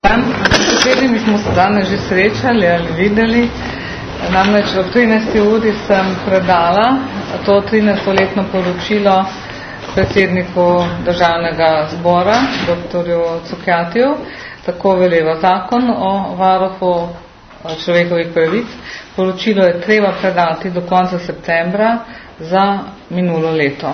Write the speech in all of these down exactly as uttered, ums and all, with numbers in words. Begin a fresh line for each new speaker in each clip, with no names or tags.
dan. S katerimi smo se danes že srečali ali videli. Namreč ob trinajsti uri sem predala to trinajstoletno poročilo predsedniku Državnega zbora, doktorju Cukjatiju. Tako veleva zakon o varuhu človekovih pravic. Poročilo je treba predati do konca septembra za minulo leto.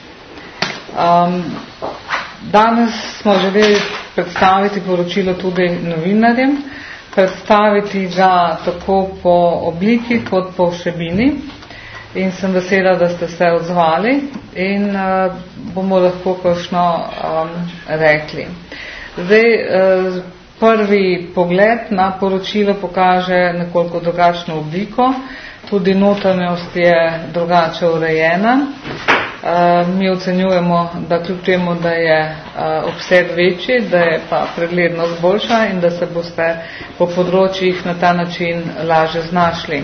Um, danes smo želeli predstaviti poročilo tudi novinarjem, predstaviti ga tako po obliki kot po vsebini in sem vesela, da ste se odzvali in uh, bomo lahko kakšno um, rekli. Zdaj, uh, prvi pogled na poročilo pokaže nekoliko drugačno obliko, tudi notranjost je drugače urejena. Uh, mi ocenjujemo, da kljub temu, da je uh, obseg večji, da je pa preglednost boljša in da se boste po področjih na ta način laže znašli.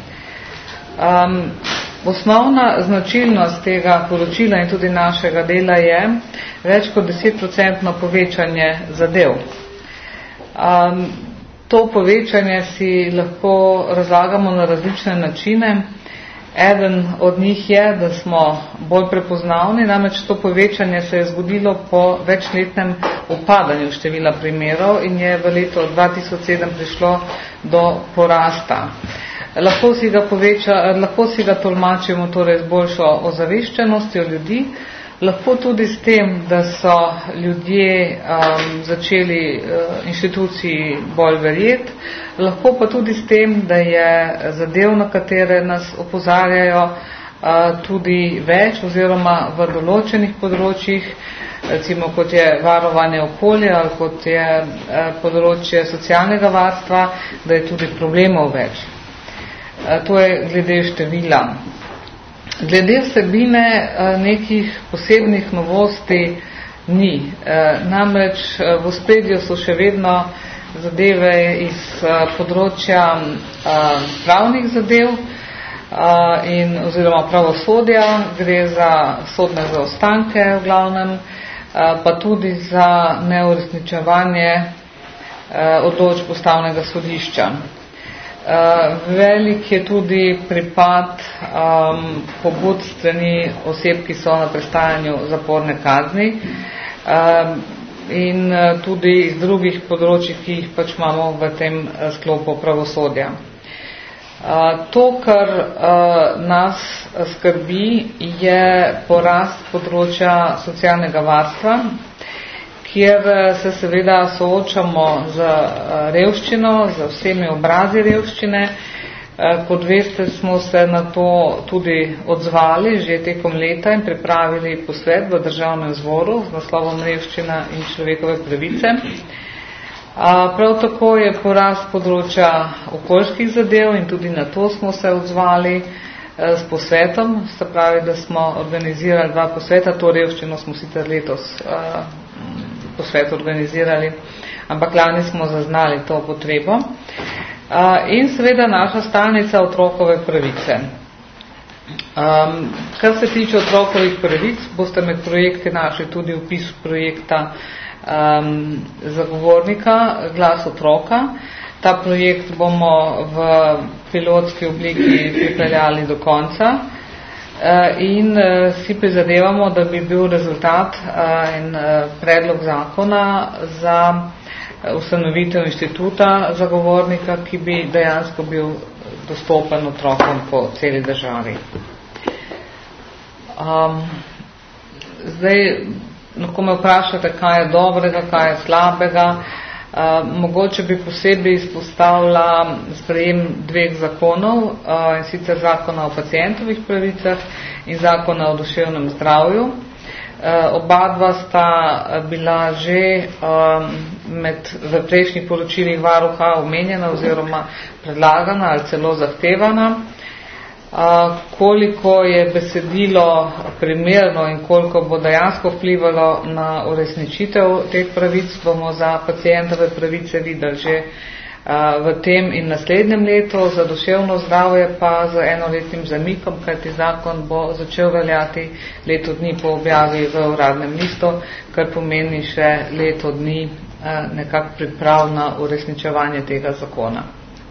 Um, osnovna značilnost tega poročila in tudi našega dela je več kot desetprocentno povečanje zadev. Um, to povečanje si lahko razlagamo na različne načine. Eden od njih je, da smo bolj prepoznavni, namreč to povečanje se je zgodilo po večletnem upadanju števila primerov in je v letu dva tisoč sedem prišlo do porasta. Lahko si ga, poveča, lahko si ga tolmačimo torej z boljšo ozaveščenostjo ljudi, lahko tudi s tem, da so ljudje um, začeli uh, inštituciji bolj verjeti, lahko pa tudi s tem, da je zadev, na katere nas opozarjajo, uh, tudi več oziroma v določenih področjih, recimo kot je varovanje okolja ali kot je uh, področje socialnega varstva, da je tudi problemov več. Uh, to je glede števila. Glede vsebine nekih posebnih novosti ni. Namreč v ospredju so še vedno zadeve iz področja pravnih zadev in oziroma pravosodja, gre za sodne zaostanke v glavnem, pa tudi za neuresničevanje odločb Ustavnega sodišča. Uh, velik je tudi pripad um, pobud strani oseb, ki so na prestajanju zaporne kazni um, in uh, tudi iz drugih področij, ki jih pač imamo v tem uh, sklopu pravosodja. Uh, to, kar uh, nas skrbi, je porast področja socialnega varstva, kjer se seveda soočamo z revščino, z vsemi obrazi revščine. Kot veste, smo se na to tudi odzvali že tekom leta in pripravili posvet v Državnem zboru z naslovom Revščina in človekove pravice. Prav tako je porast področja okoljskih zadev in tudi na to smo se odzvali s posvetom, se pravi, da smo organizirali dva posveta, to revščino smo sicer letos posvet organizirali, ampak lani smo zaznali to potrebo. In seveda naša stalnica otrokove pravice. Um, kar se tiče otrokovih pravic, boste med projekti našli tudi opis projekta um, zagovornika Glas otroka. Ta projekt bomo v pilotski obliki pripeljali do konca. In si prizadevamo, da bi bil rezultat in predlog zakona za ustanovitev inštituta zagovornika, ki bi dejansko bil dostopen otrokom po celi državi. Um, zdaj, lahko me vprašate, kaj je dobrega, kaj je slabega. Uh, mogoče bi posebej izpostavila sprejem dveh zakonov, uh, in sicer zakona o pacientovih pravicah in zakona o duševnem zdravju. Uh, oba dva sta bila že um, med, v prejšnjih poročilih varuha omenjena oziroma predlagana ali celo zahtevana. Uh, koliko je besedilo primerno in koliko bo dejansko vplivalo na uresničitev teh pravic, bomo za pacientove pravice videli že uh, v tem in naslednjem letu, za duševno zdravje pa z enoletnim zamikom, kajti zakon bo začel veljati leto dni po objavi v uradnem listu, kar pomeni še leto dni nekako priprav na uresničevanje tega zakona.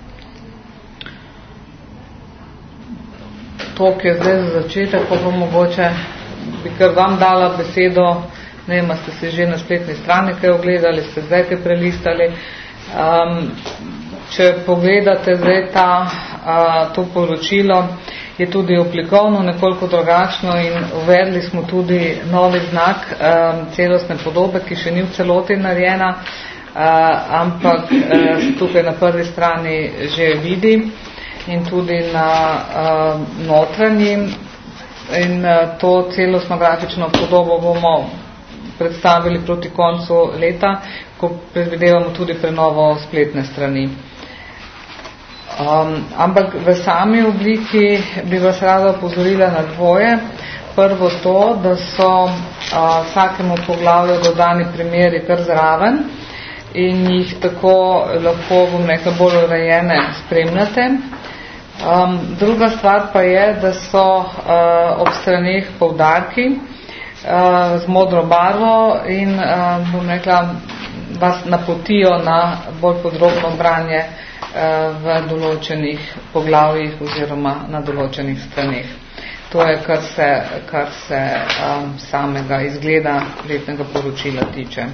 To, ki je zdaj za začetek, pa bo mogoče, bi kar vam dala besedo, ne vem, ste se že na spletni strani kaj ogledali, ste zdaj kaj prelistali. Um, če pogledate zdaj ta, uh, to poročilo, je tudi oblikovno nekoliko drugačno in uvedli smo tudi novi znak um, celostne podobe, ki še ni v celoti narejena, uh, ampak uh, tukaj na prvi strani že vidi in tudi na uh, notranji in uh, to celostno grafično podobo bomo predstavili proti koncu leta, ko predvidevamo tudi prenovo spletne strani. Um, ampak v sami obliki bi vas rada opozorila na dvoje. Prvo to, da so uh, vsakemu poglavju dodani primeri kar zraven in jih tako lahko, bom rekla, bolj urejene spremljate. Um, druga stvar pa je, da so uh, ob straneh poudarki uh, z modro barvo in uh, bom rekla, vas napotijo na bolj podrobno branje v določenih poglavjih oziroma na določenih straneh. To je, kar se, kar se um, samega izgleda letnega poročila tiče.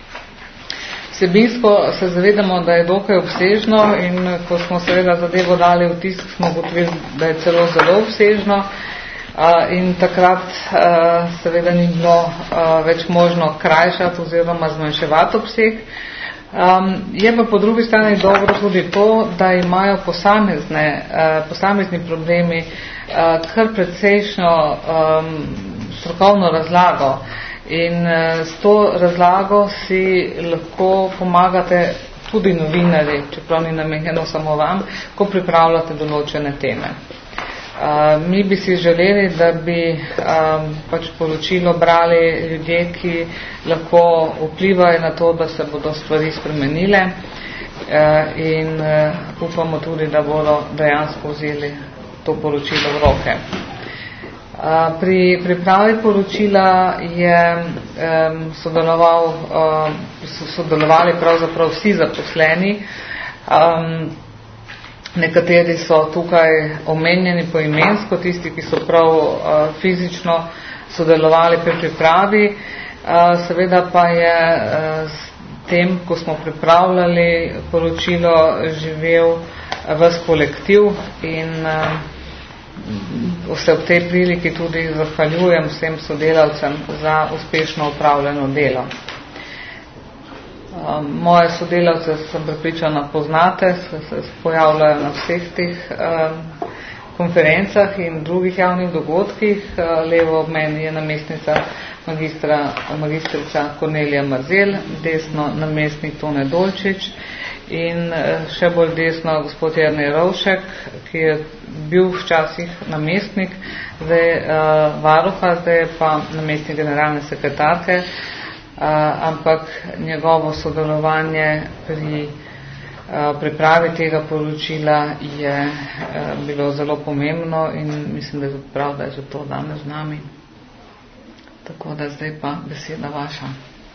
Vsebinsko se zavedamo, da je dokaj obsežno in ko smo seveda zadevo dali v tisk, smo ugotovili, da je celo zelo obsežno uh, in takrat uh, seveda ni bilo uh, več možno krajšati oziroma zmanjševati obseg. Um, je pa po drugi strani dobro tudi to, da imajo posamezne, uh, posamezni problemi uh, kar precejšnjo um, strokovno razlago in uh, s to razlago si lahko pomagate tudi novinarji, čeprav ni namenjeno samo vam, ko pripravljate določene teme. Uh, mi bi si želeli, da bi um, pač poročilo brali ljudje, ki lahko vplivajo na to, da se bodo stvari spremenile uh, in uh, upamo tudi, da bodo dejansko vzeli to poročilo v roke. Uh, pri pripravi poročila je um, sodeloval, um, so sodelovali pravzaprav vsi zaposleni. Um, Nekateri so tukaj omenjeni poimensko, tisti, ki so prav uh, fizično sodelovali pri pripravi. Uh, seveda pa je uh, s tem, ko smo pripravljali poročilo, živel ves kolektiv in uh, se ob tej priliki tudi zahvaljujem vsem sodelavcem za uspešno upravljeno delo. Moje sodelavce sem prepričana poznate, se, se pojavljajo na vseh teh um, konferencah in drugih javnih dogodkih. Levo ob meni je namestnica magistra, magistrica Kornelija Marzel, desno namestnik Tone Dolčič in še bolj desno gospod Jernej Rovšek, ki je bil včasih namestnik, zdaj uh, varuha, zdaj pa namestnik generalne sekretarke. Uh, ampak njegovo sodelovanje pri uh, pripravi tega poročila je uh, bilo zelo pomembno in mislim, da je tudi prav, da je zato danes z nami. Tako da zdaj pa beseda vaša.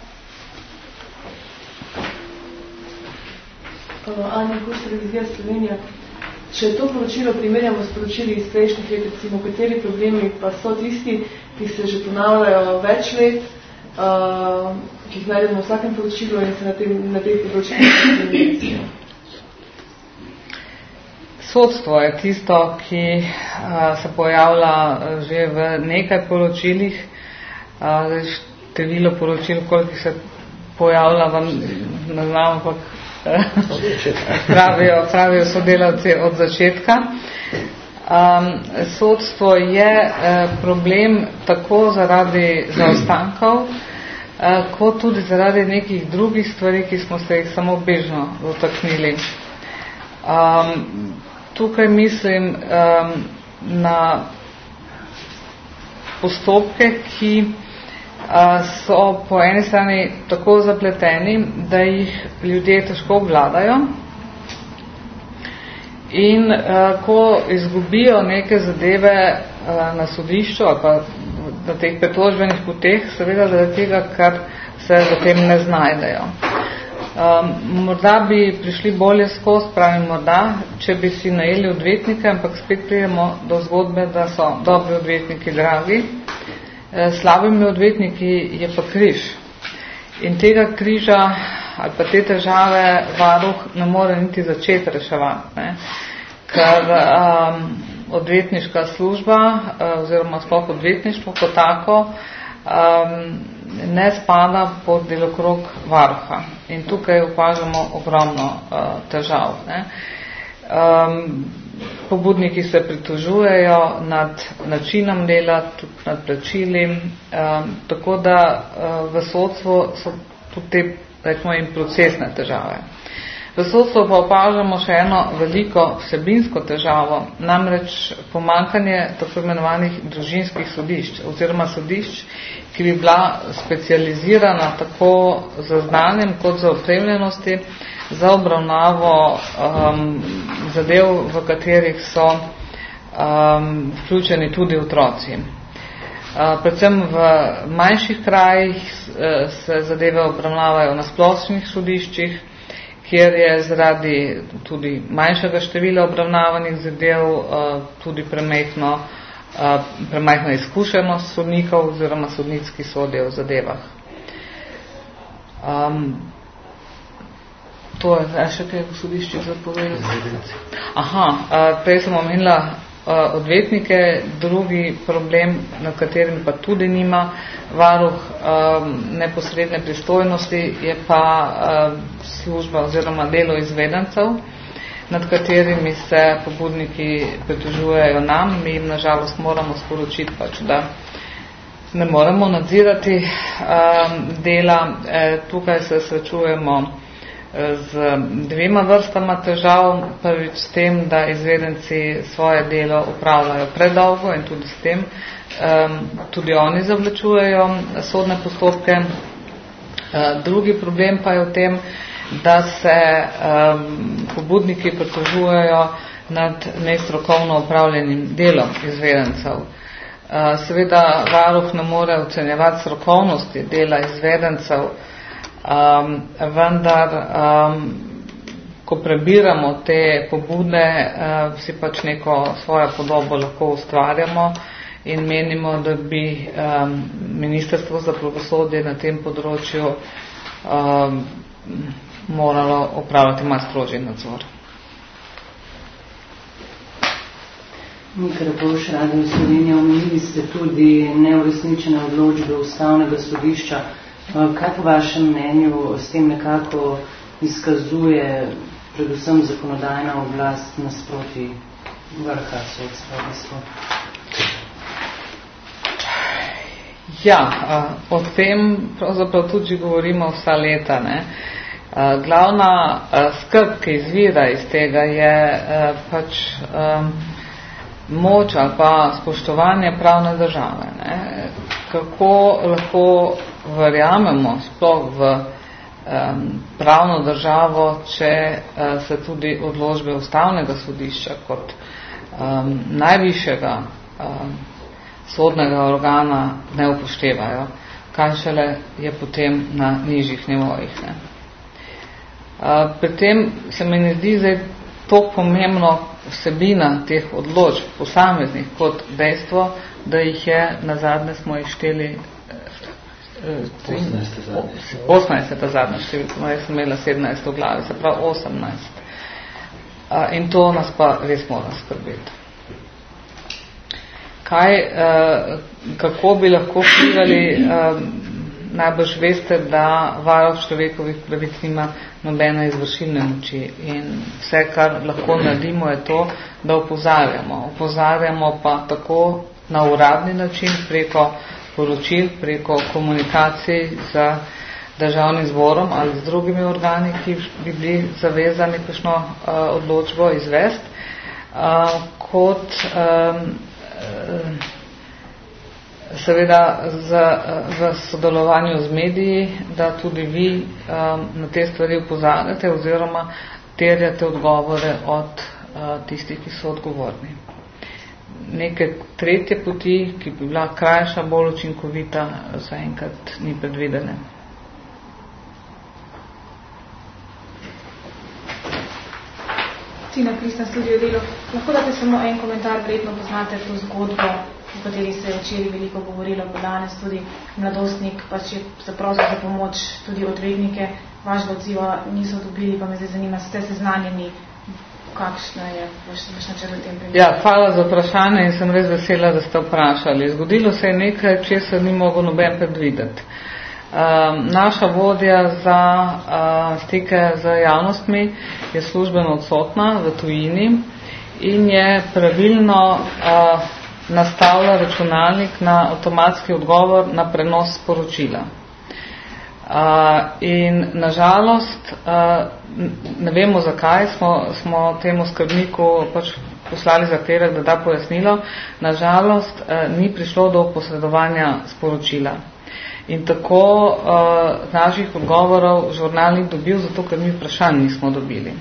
Anja Kuš, Revizija Slovenija. Če to poročilo primerjamo s poročili iz prejšnjih let, recimo, kateri problemi pa so tisti, ki se že ponavljajo več let, Uh, ki jih najdemo v vsakem poročilu in se na, tem, na teh področjih.
Sodstvo je tisto, ki uh, se pojavlja že v nekaj poročilih. Uh, število poročil, koliko se pojavlja, vam ne znam, ampak pravijo, pravijo sodelavci od začetka. Um, sodstvo je uh, problem tako zaradi zaostankov, uh, kot tudi zaradi nekih drugih stvari, ki smo se jih samo bežno dotaknili. Um, tukaj mislim um, na postopke, ki uh, so po eni strani tako zapleteni, da jih ljudje težko obvladajo. In uh, ko izgubijo neke zadeve uh, na sodišču ali pa na teh pritožbenih poteh, seveda zaradi tega, ker se v tem ne znajdejo. Um, morda bi prišli bolje skozi, pravim morda, če bi si najeli odvetnike, ampak spet pridemo do zgodbe, da so dobri odvetniki dragi. E, slabimi odvetniki je pa križ. In tega križa ali pa te težave varuh ne more niti začeti reševati, ne? Ker um, odvetniška služba oziroma sploh odvetništvo kot tako um, ne spada pod delokrog varuha. In tukaj opažamo ogromno uh, težav. Ne? Um, pobudniki se pritožujejo nad načinom dela, tudi nad plačili, um, tako da uh, v sodstvu so tudi te, rečemo jim, procesne težave. V sodstvu pa opažamo še eno veliko vsebinsko težavo, namreč pomanjkanje tako imenovanih družinskih sodišč oziroma sodišč, ki bi bila specializirana tako za znanjem kot za opremljenosti za obravnavo um, zadev, v katerih so um, vključeni tudi otroci. Uh, predvsem v manjših krajih uh, se zadeve obravnavajo na splošnih sodiščih, kjer je zaradi tudi manjšega števila obravnavanih zadev uh, tudi premajhno, uh, premajhna izkušenost sodnikov oziroma sodnic, ki sodijo v zadevah. Um, to je še kaj v sodiščih za povedati. Aha, uh, prej sem omenila uh, odvetnike, drugi problem, na katerim pa tudi nima varuh um, neposredne pristojnosti, je pa uh, služba oziroma delo izvedencev, nad katerimi se pobudniki pritožujejo nam. Mi jim nažalost moramo sporočiti, pač, da ne moremo nadzirati um, dela. E, tukaj se srečujemo z dvema vrstama težav. Prvič s tem, da izvedenci svoje delo upravljajo predolgo in tudi s tem um, tudi oni zavlačujejo sodne postopke. Uh, drugi problem pa je v tem, da se um, pobudniki pritožujejo nad nestrokovno upravljenim delom izvedencev. Uh, seveda varuh ne more ocenjevati strokovnosti dela izvedencev, um, vendar um, ko prebiramo te pobude, uh, si pač neko svojo podobo lahko ustvarjamo in menimo, da bi um, Ministrstvo za pravosodje na tem področju um, moralo opravljati malo strožji nadzor.
Mikra Boš, Radio Slovenija, omenili ste tudi neuresničene odločbe Ustavnega sodišča. Kaj po vašem mnenju s tem nekako izkazuje predvsem zakonodajna oblast nasproti vrha sodstva?
Ja, o tem pravzaprav tudi govorimo vsa leta, ne. Glavna skrb, ki izvira iz tega, je pač moč ali pa spoštovanje pravne države. Ne. Kako lahko verjamemo sploh v um, pravno državo, če uh, se tudi odločbe Ustavnega sodišča kot um, najvišjega um, sodnega organa ne upoštevajo, kaj šele je potem na nižjih nivojih. Ne. Uh, pri tem se mi ne zdi zdaj to pomembno vsebina teh odločb posameznih kot dejstvo, da jih je nazadnje smo jih šteli osemnajsta zadnja številka, jaz sem imela sedemnajst v glavi, se pravi osemnajst. Uh, in to nas pa res mora skrbeti. Kaj, uh, kako bi lahko vplivali, uh, najbrž veste, da varuh človekovih pravic nima nobene izvršilne moči in vse, kar lahko naredimo, je to, da opozarjamo. Opozarjamo pa tako na uradni način, preko poročil, preko komunikacij z državnim zborom ali z drugimi organi, ki bi bili zavezani kakšno uh, odločbo izvesti, uh, kot um, uh, seveda z, uh, v sodelovanju z mediji, da tudi vi um, na te stvari opozarjate oziroma terjate odgovore od uh, tistih, ki so odgovorni. Neke tretje poti, ki bi bila krajša, bolj učinkovita, zaenkrat ni predvidene.
Tina Kristna studio delo. Lahko date samo en komentar, verjetno poznate to zgodbo, o kateri se je včeraj veliko govorilo, pa danes tudi mladostnik, pač je zaprosil za pomoč tudi odvetnike, vašega odziva niso dobili, pa me zdaj zanima, ste seznanjeni, kakšno je vaš načrt v tem primeru?
Ja, hvala za vprašanje in sem res vesela, da ste vprašali. Zgodilo se je nekaj, česar ni mogel noben predvideti. Um, naša vodja za uh, stike z javnostmi je službeno odsotna v tujini in je pravilno uh, nastavila računalnik na avtomatski odgovor na prenos sporočila. Uh, in nažalost, uh, ne vemo zakaj, smo, smo temu skrbniku pač poslali zahtevek, da da pojasnilo, nažalost uh, ni prišlo do posredovanja sporočila. In tako uh, naših odgovorov žurnal ni dobil, zato ker mi vprašanj nismo dobili.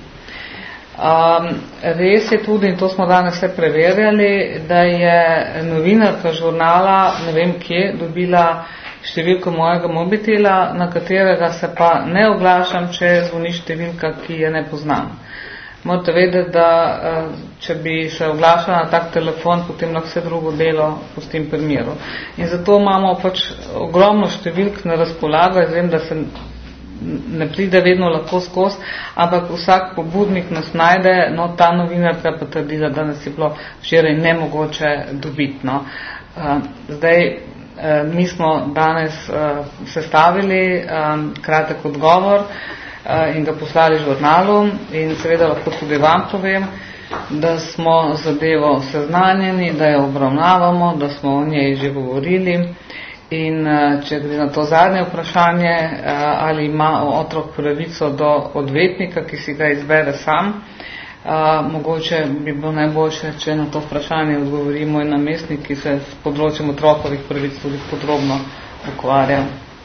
Um, res je tudi, in to smo danes vse preverjali, da je novinarka žurnala, ne vem kje, dobila številko mojega mobitela, na katerega se pa ne oglašam, če zvoni številka, ki je ne poznam. Morate vedeti, da če bi se oglašala na tak telefon, potem lahko vse drugo delo pustim primeru. In zato imamo pač ogromno številk na razpolago, jaz vem, da se ne pride vedno lahko skozi, ampak vsak pobudnik nas najde, no ta novinarka pa trdila, da nas je bilo včeraj nemogoče dobiti. No. Zdaj, mi smo danes sestavili kratek odgovor in ga poslali žurnalu in seveda lahko tudi vam povem, da smo zadevo seznanjeni, da jo obravnavamo, da smo o njej že govorili in če gre na to zadnje vprašanje, ali ima otrok pravico do odvetnika, ki si ga izbere sam, mogoče bi bilo najboljše, če na to vprašanje odgovori moj namestnik, ki se s področjem otrokovih pravic tudi podrobno ukvarja.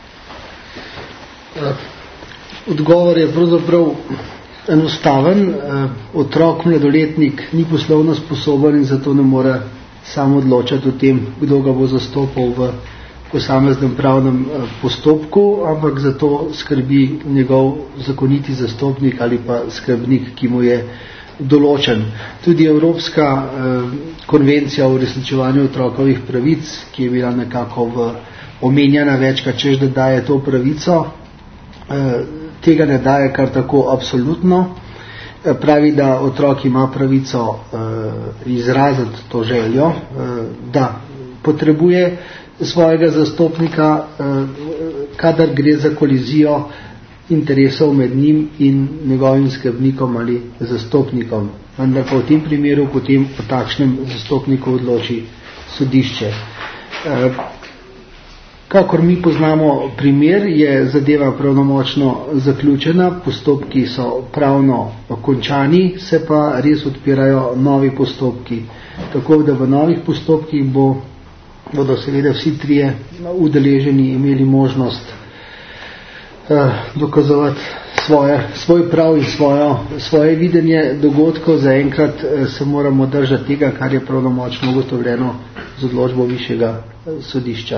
Odgovor je pravzaprav enostaven. Otrok, mladoletnik ni poslovno sposoben in zato ne more sam odločati o tem, kdo ga bo zastopal v posameznem pravnem postopku, ampak zato skrbi njegov zakoniti zastopnik ali pa skrbnik, ki mu je določen. Tudi Evropska eh, konvencija o uresničevanju otrokovih pravic, ki je bila nekako v, omenjena večkrat, češ da daje to pravico, eh, tega ne daje kar tako absolutno. Eh, pravi, da otrok ima pravico eh, izraziti to željo, eh, da potrebuje svojega zastopnika, eh, kadar gre za kolizijo interesov med njim in njegovim skrbnikom ali zastopnikom. Vendar pa v tem primeru potem o takšnem zastopniku odloči sodišče. E, kakor mi poznamo primer, je zadeva pravnomočno zaključena, postopki so pravno končani, se pa res odpirajo novi postopki. Tako da v novih postopkih bo, bodo seveda vsi trije udeleženi imeli možnost dokazovati svoje, svoj prav in svojo, svoje videnje dogodkov. Zaenkrat se moramo držati tega, kar je pravnomočno ugotovljeno z odločbo višjega sodišča.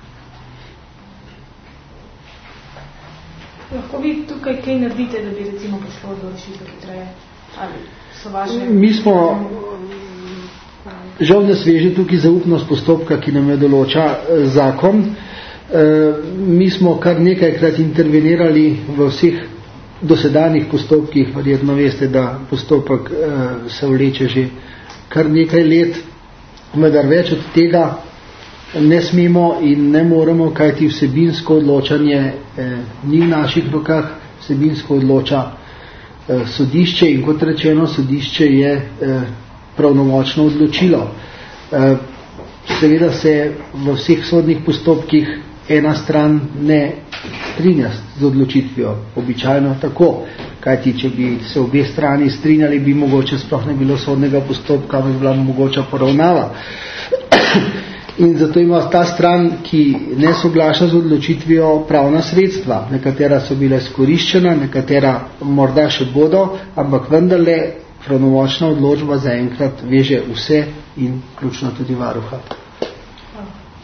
Lahko vi tukaj kaj naredite, da bi recimo prišlo do rešitve hitreje? Ali so vaše...
Mi smo žal na sveže tukaj zaupnost postopka, ki nam je določa zakon. Mi smo kar nekajkrat intervenirali v vseh dosedanjih postopkih, verjetno veste, da postopek se vleče že kar nekaj let, vendar več od tega ne smemo in ne moremo, kajti vsebinsko odločanje ni v naših rokah, vsebinsko odloča sodišče in kot rečeno, sodišče je pravnomočno odločilo. Seveda se v vseh sodnih postopkih ena stran ne strinja z odločitvijo, običajno tako, kajti če bi se obe strani strinjali, bi mogoče sploh ne bilo sodnega postopka, bi bila mogoča poravnava. In zato ima ta stran, ki ne soglaša z odločitvijo, pravna sredstva. Nekatera so bile izkoriščena, nekatera morda še bodo, ampak vendarle pravnomočna odločba zaenkrat veže vse in ključno tudi varuha.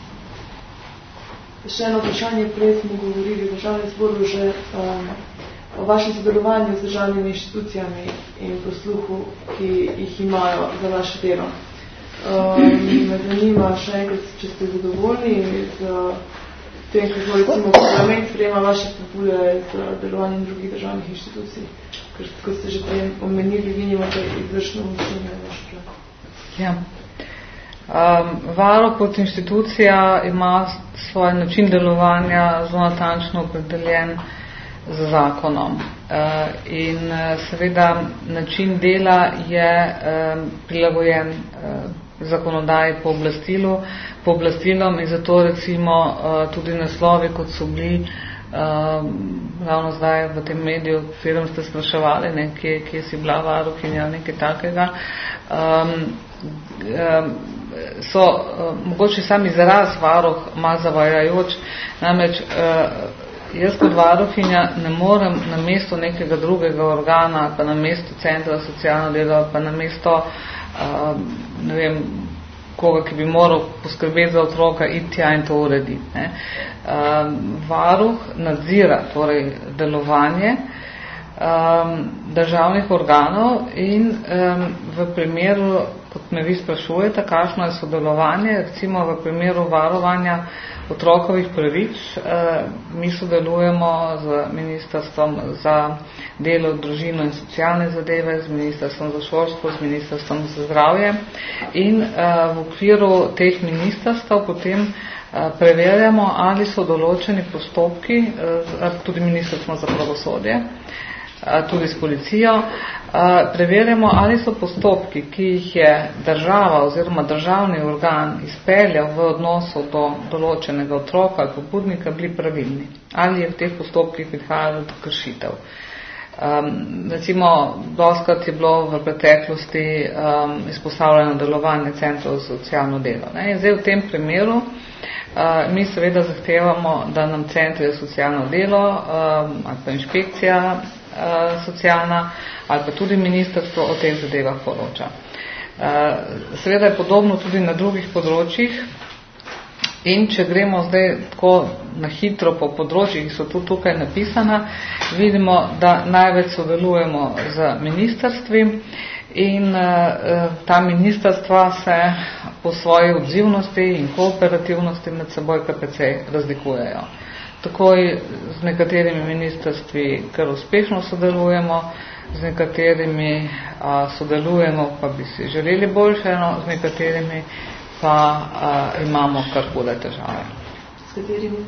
Še eno vprašanje, prej smo govorili v državnem zboru že um, o vašem sodelovanju z državnimi inštitucijami in posluhu, ki jih imajo za vaše delo. Um, me zanima še enkrat, če ste zadovoljni z tem, kako recimo parlament sprejema vaše pobude z delovanjem drugih državnih inštitucij, ker kot ste že prej omenili, vi nimate izvršno učenje vaš prav.
Ja. Um, Varuh kot inštitucija ima svoj način delovanja zelo natančno opredeljen z zakonom. Uh, in uh, seveda način dela je um, prilagojen uh, zakonodaji po oblastilu, po oblastilom in zato recimo uh, tudi naslovi, kot so bili uh, ravno zdaj v tem mediju, v katerem ste spraševali, ne, kje, kje si bila varuhinja, nekaj takega, um, um, so uh, mogoče sam izraz varuh malo zavajajoč, namreč uh, jaz kot varuhinja ne morem na mesto nekega drugega organa, pa na mesto centra za socialno delo, pa na mesto Uh, ne vem, koga, ki bi moral poskrbeti za otroka, iti tja in to urediti. Ne. Uh, varuh nadzira torej delovanje um, državnih organov in um, v primeru, kot me vi sprašujete, kakšno je sodelovanje, recimo v primeru varovanja otrokovih pravic, eh, mi sodelujemo z Ministrstvom za delo, družino in socialne zadeve, z Ministrstvom za šolstvo, z Ministrstvom za zdravje in eh, v okviru teh ministrstv potem eh, preverjamo, ali so določeni postopki, eh, tudi Ministrstvo za pravosodje, eh, tudi s policijo, Uh, preverjamo, ali so postopki, ki jih je država oziroma državni organ izpeljal v odnosu do določenega otroka ali pobudnika, bili pravilni. Ali je v teh postopkih prihajalo do kršitev. Um, recimo, dostikrat je bilo v preteklosti um, izpostavljeno delovanje centrov za socialno delo. Ne? In zdaj v tem primeru uh, mi seveda zahtevamo, da nam centri za socialno delo um, ali pa inšpekcija uh, socialna ali pa tudi ministrstvo o teh zadevah poroča. Seveda je podobno tudi na drugih področjih in če gremo zdaj tako na hitro po področjih, ki so tu tukaj napisana, vidimo, da največ sodelujemo z ministrstvi in ta ministrstva se po svoji odzivnosti in kooperativnosti med seboj kar precej razlikujejo. Takoj z nekaterimi ministrstvi kar uspešno sodelujemo, z nekaterimi a, sodelujemo, pa bi si želeli boljše, no, z nekaterimi pa a, imamo kar hude težave.
S katerimi?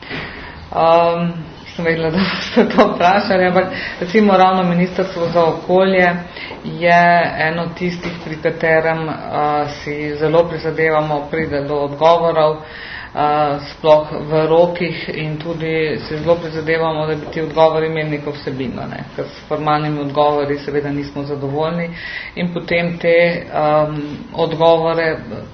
Um, sem vedela, da ste to vprašali, ampak recimo ravno Ministrstvo za okolje je eno tistih, pri katerem a, si zelo prizadevamo, pride do odgovorov, Uh, sploh v rokih in tudi se zelo prizadevamo, da bi ti odgovori imeli neko vsebino, ne? Ker s formalnimi odgovori seveda nismo zadovoljni in potem te um, odgovore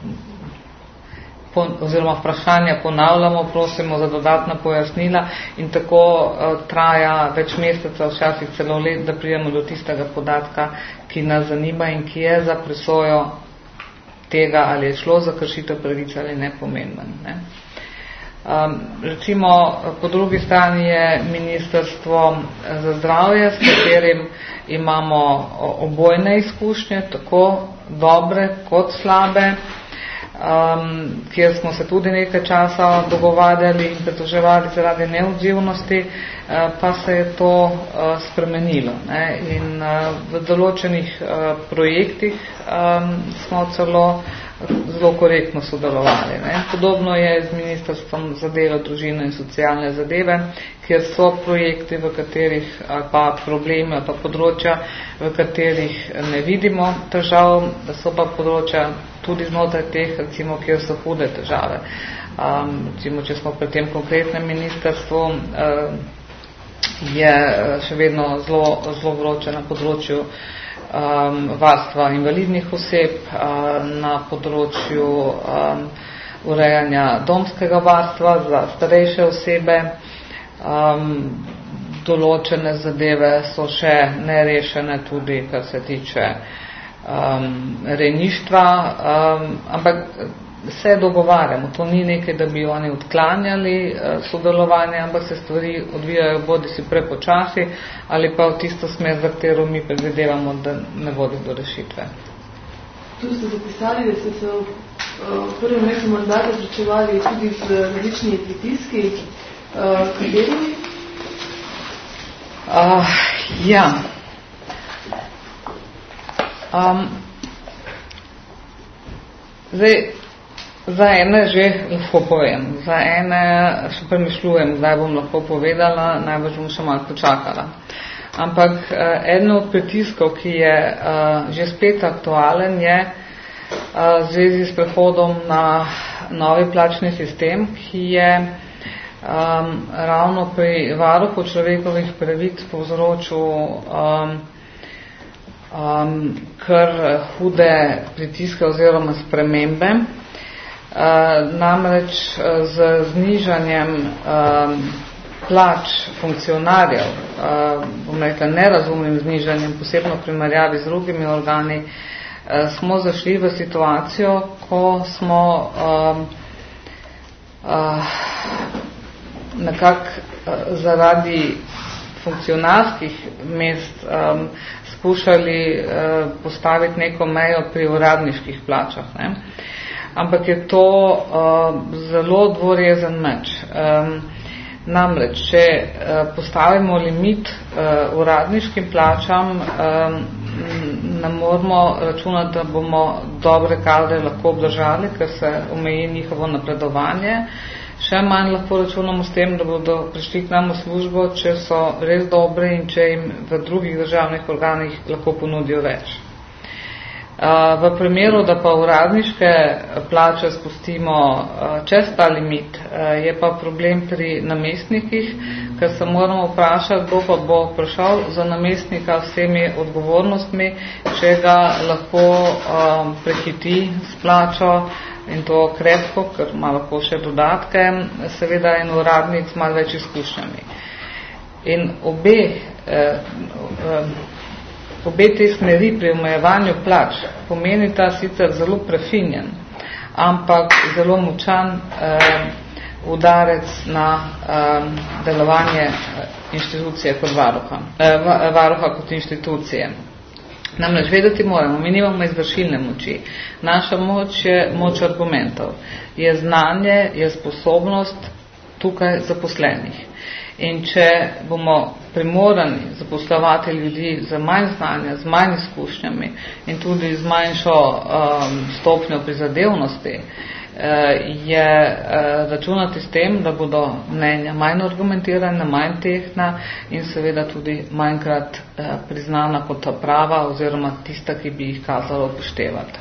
po, oziroma vprašanja ponavljamo, prosimo za dodatna pojasnila in tako uh, traja več mesecev, včasih celo let, da pridemo do tistega podatka, ki nas zanima in ki je za presojo tega, ali je šlo za kršitev pravice ali nepomemben. Ne. Um, recimo, po drugi strani je Ministrstvo za zdravje, s katerim imamo obojne izkušnje, tako dobre kot slabe, um, kjer smo se tudi nekaj časa dogovarjali in pritoževali zaradi neodzivnosti, uh, pa se je to uh, spremenilo. Ne? In uh, v določenih uh, projektih um, smo celo zelo korektno sodelovali. Ne? Podobno je z Ministrstvom za delo, družino in socialne zadeve, kjer so projekti, v katerih pa problemi ali pa področja, v katerih ne vidimo težav, da so pa področja tudi znotraj teh, recimo, kjer so hude težave. Um, recimo, če smo pri tem konkretnem ministrstvu, um, je še vedno zelo, zelo vroče na področju um, varstva invalidnih oseb, um, na področju um, urejanja domskega varstva za starejše osebe. Um, določene zadeve so še nerešene tudi, kar se tiče um, rejništva, um, ampak se dogovarjamo. To ni nekaj, da bi oni odklanjali sodelovanje, ampak se stvari odvijajo bodi si prepočasi ali pa v tisto smer, za katero mi predvidevamo, da ne vodi do rešitve.
Tu ste zapisali, da ste se v, v prvem letu mandata srečevali tudi z različnimi pritiski. Katerimi?
Uh, ja. Um, zdaj, za ene že lahko povem, za ene še premišljujem, kdaj bom lahko povedala, najbolj bom še malo počakala. Ampak uh, eden od pritiskov, ki je uh, že spet aktualen, je uh, v zvezi s prehodom na novi plačni sistem, ki je um, ravno pri varuhu človekovih pravic povzročil um, um, kar hude pritiske oziroma spremembe. Uh, namreč uh, z znižanjem um, plač funkcionarjev, uh, bom rekla nerazumnim znižanjem, posebno v primerjavi z drugimi organi, uh, smo zašli v situacijo, ko smo um, uh, nekako uh, zaradi funkcionarskih mest um, skušali uh, postaviti neko mejo pri uradniških plačah. Ne? Ampak je to uh, zelo dvorezen meč. Um, namreč, če uh, postavimo limit uh, uradniškim plačam, um, ne moramo računati, da bomo dobre kadre lahko obdržali, ker se omeji njihovo napredovanje. Še manj lahko računamo s tem, da bodo prišli k nam v službo, če so res dobre in če jim v drugih državnih organih lahko ponudijo več. V primeru, da pa uradniške plače spustimo čez ta limit, je pa problem pri namestnikih, ker se moramo vprašati, kdo pa bo prišel za namestnika s temi odgovornostmi, če ga lahko prehiti s plačo in to krepko, ker ima lahko še dodatke, seveda en uradnik z malo več izkušnjami. In obe eh, eh, Obe te smeri pri omejevanju plač pomenita sicer zelo prefinjen, ampak zelo močan eh, udarec na eh, delovanje inštitucije kot varuha, eh, varuha kot inštitucije. Namreč vedeti moramo, mi nimamo izvršilne moči. Naša moč je moč argumentov, je znanje, je sposobnost tukaj zaposlenih. In če bomo primorani zaposlovati ljudi z manj znanja, z manj izkušnjami in tudi z manjšo um, stopnjo prizadevnosti, uh, je uh, računati s tem, da bodo mnenja manj argumentirana, manj tehtna in seveda tudi manjkrat uh, priznana kot prava oziroma tista, ki bi jih kazalo upoštevati.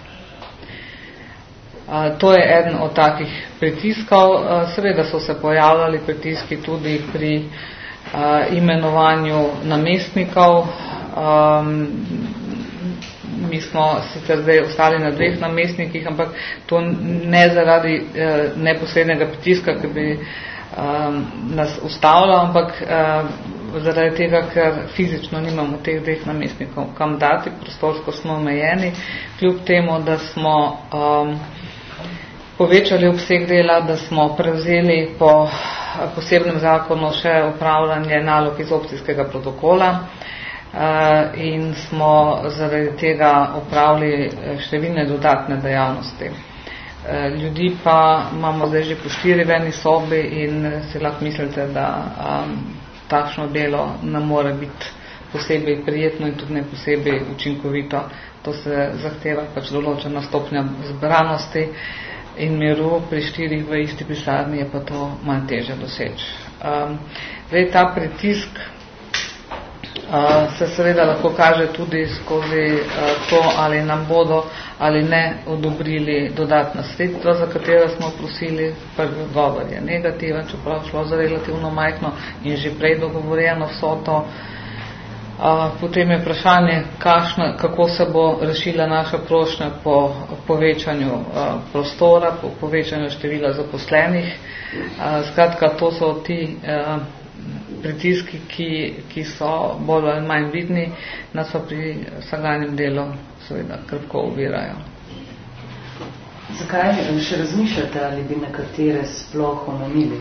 Uh, to je eden od takih pritiskov. Uh, seveda so se pojavljali pritiski tudi pri uh, imenovanju namestnikov. Um, mi smo sicer zdaj ostali na dveh namestnikih, ampak to ne zaradi uh, neposrednega pritiska, ki bi um, nas ustavljal, ampak uh, zaradi tega, ker fizično nimamo teh dveh namestnikov kam dati, prostorsko smo omejeni, kljub temu, da smo um, povečali obseg dela, da smo prevzeli po posebnem zakonu še upravljanje nalog iz opcijskega protokola in smo zaradi tega upravili številne dodatne dejavnosti. Ljudi pa imamo zdaj že po štiri v eni sobi in si lahko mislite, da um, takšno delo ne more biti posebej prijetno in tudi ne posebej učinkovito. To se zahteva pač določena stopnja zbranosti in miru, pri štirih v isti pisarni je pa to malo teže doseči. Um, zdaj ta pritisk uh, se seveda lahko kaže tudi skozi uh, to, ali nam bodo ali ne odobrili dodatna sredstva, za katera smo prosili. Prvi odgovor je negativen, čeprav šlo za relativno majhno in že prej dogovorjeno vsoto. Uh, potem je vprašanje, kakšna, kako se bo rešila naša prošnja po povečanju uh, prostora, po povečanju števila zaposlenih. Uh, skratka, to so ti uh, pritiski, ki, ki so bolj ali manj vidni, nas pa pri vsakdanjem delu seveda krpko ovirajo.
Zakaj še razmišljate, ali bi nekatere sploh omenili?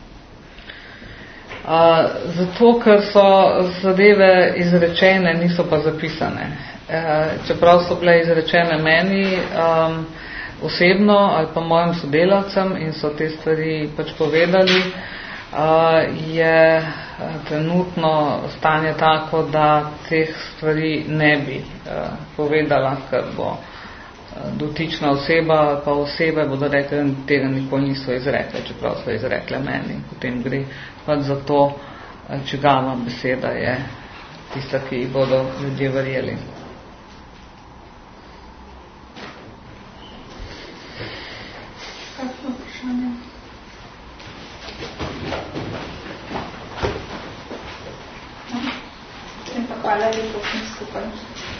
Uh, zato, ker so zadeve izrečene, niso pa zapisane. Uh, čeprav so bile izrečene meni um, osebno ali pa mojim sodelavcem in so te stvari pač povedali, uh, je trenutno stanje tako, da teh stvari ne bi uh, povedala, ker bo dotična oseba pa osebe bodo rekli, da tega nikoli niso izrekle, čeprav so izrekle meni. Potem gre pač za to, čigava beseda je tista, ki jih bodo ljudje verjeli.
Kakšno vprašanje? Potem pa hvala lepo vsem skupaj.